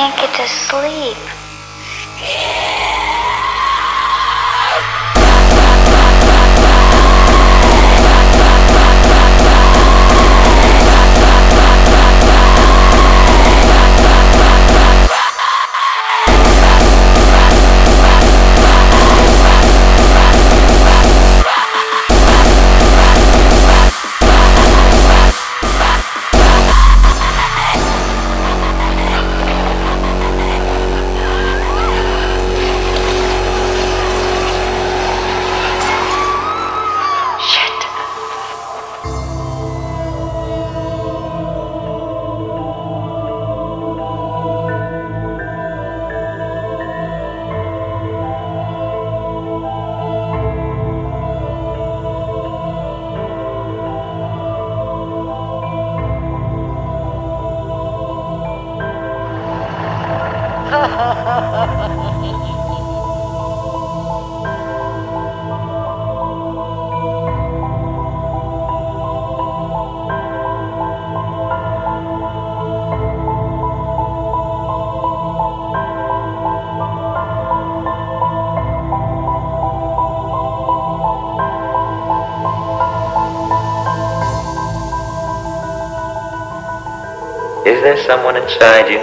can't get to sleep. Is there someone inside you?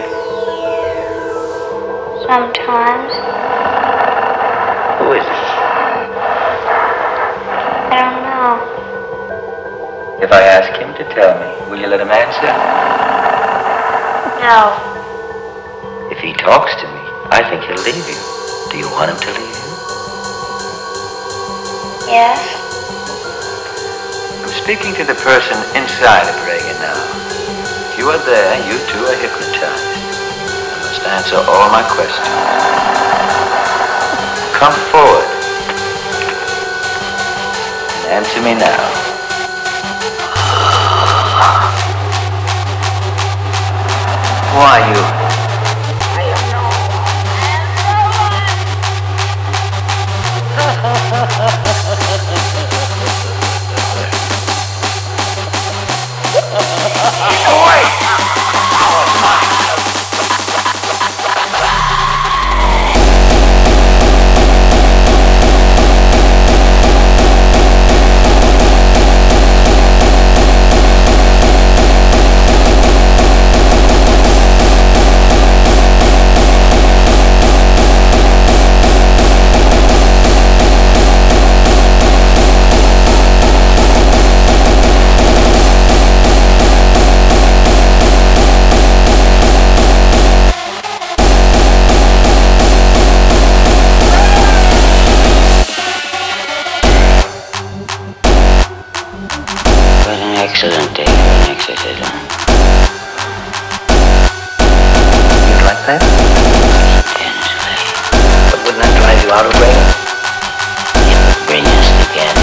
Sometimes. Who is it? I don't know. If I ask him to tell me, will you let him answer? No. If he talks to me, I think he'll leave you. Do you want him to leave you? Yes? I'm speaking to the person inside of Reagan now. If you are there, you too are hypnotized. I must answer all my questions. Come forward and answer me now. Who are you? I don't know. Excellent day for an exorcism. You'd like that? Intensely. But wouldn't that drive you out of Reagan? It would bring us together.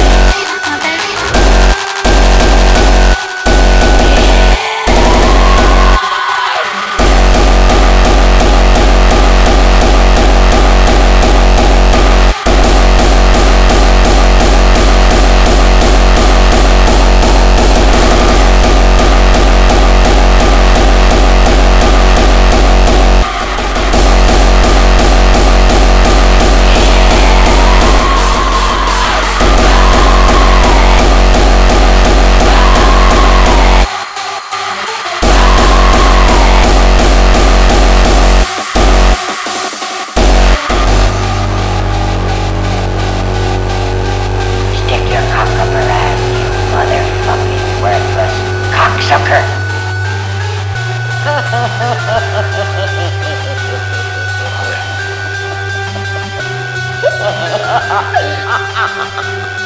Sucker!